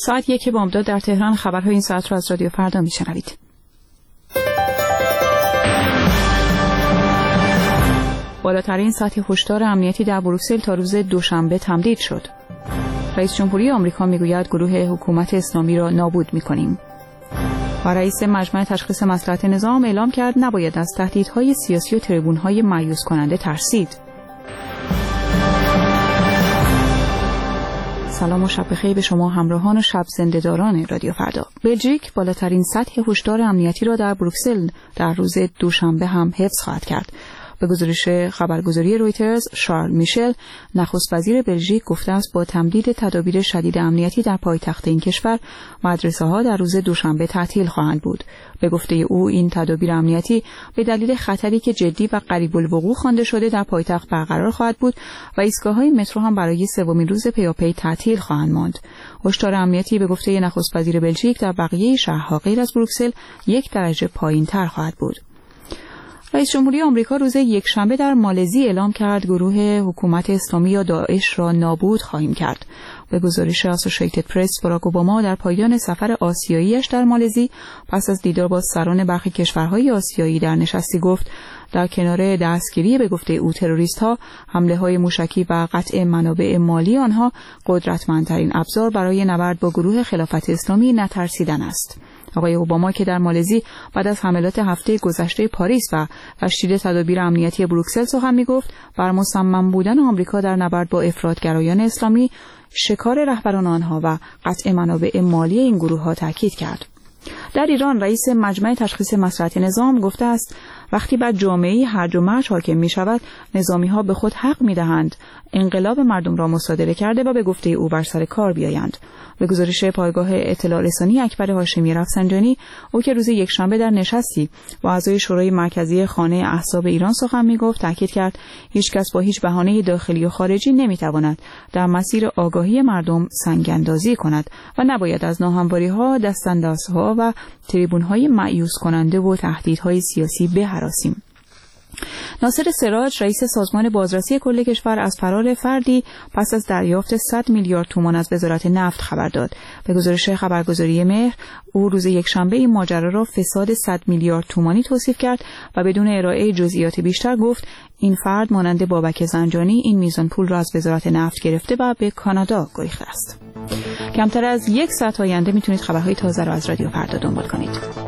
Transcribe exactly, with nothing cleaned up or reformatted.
ساعت یک بامداد در تهران. خبرهای این ساعت را از رادیو فردا میشنوید. بالاترین سطح هشدار امنیتی در بروکسل تا روز دوشنبه تمدید شد. رئیس جمهوری آمریکا میگوید گروه حکومت اسلامی را نابود می‌کنیم. و رئیس مجمع تشخیص مصلحت نظام اعلام کرد نباید از تهدیدهای سیاسی و تریبون‌های مایوس کننده ترسید. سلام و شب بخیر به شما همراهان و شب زنده‌داران رادیو فردا. بلژیک بالاترین سطح هشدار امنیتی را در بروکسل در روز دوشنبه هم حفظ خواهد کرد. به گزارش خبرگزاری رویترز، شارل میشل، نخست وزیر بلژیک گفته است با تمدید تدابیر شدید امنیتی در پایتخت این کشور، مدرسه‌ها در روز دوشنبه تعطیل خواهند بود. به گفته او این تدابیر امنیتی به دلیل خطری که جدی و قریب الوقوع خوانده شده در پایتخت برقرار خواهد بود و ایستگاه‌های مترو هم برای سومین روز پیاپی تعطیل خواهند ماند. هشدار امنیتی به گفته نخست وزیر بلژیک در بقیه شهرها غیر از بروکسل یک درجه پایین‌تر خواهد بود. رئیس جمهوری آمریکا روز یکشنبه در مالزی اعلام کرد گروه حکومت اسلامی یا داعش را نابود خواهیم کرد. به گزارش اسوسییتد پرس، باراک اوباما در پایان سفر آسیایی‌اش در مالزی پس از دیدار با سران برخی کشورهای آسیایی در نشستی گفت در کنار دستگیری به گفته او تروریست‌ها، حمله‌های موشکی و قطع منابع مالی آنها قدرتمندترین ابزار برای نبرد با گروه خلافت اسلامی نترسیدن است. آقای اوباما که در مالزی بعد از حملات هفته گذشته پاریس و تشدید تدابیر امنیتی بروکسل سخن می‌گفت، بر مصمم بودن آمریکا در نبرد با افراطگرایان اسلامی، شکار رهبران آنها و قطع منابع مالی این گروه‌ها تاکید کرد. در ایران رئیس مجمع تشخیص مصلحت نظام گفته است وقتی بر جامعه‌ای هرج و مرج حاکم می‌شود، نظامی‌ها به خود حق می‌دهند انقلاب مردم را مصادره کرده و به گفته او بر سر کار بیایند. به گزارش پایگاه اطلاع رسانی اکبر هاشمی رفسنجانی، او که روز یکشنبه در نشستی با اعضای شورای مرکزی خانه احزاب ایران سخن می‌گفت، تاکید کرد هیچ کس با هیچ بهانه داخلی و خارجی نمی‌تواند در مسیر آگاهی مردم سنگ‌اندازی کند و نباید از ناهمواری‌ها، دستاندازها و تریبون‌های مایوس کننده و تهدیدهای سیاسی بهراسیم. ناصر سراج، رئیس سازمان بازرسی کل کشور، از فرار فردی پس از دریافت صد میلیارد تومان از وزارت نفت خبر داد. به گزارش خبرگزاری مهر، او روز یکشنبه این ماجرا را فساد صد میلیارد تومانی توصیف کرد و بدون ارائه جزئیات بیشتر گفت این فرد مانند بابک زنجانی این میزان پول را از وزارت نفت گرفته و به کانادا گریخته است. کمتر از یک ساعت آینده میتونید خبرهای تازه را از رادیو فردا دنبال کنید.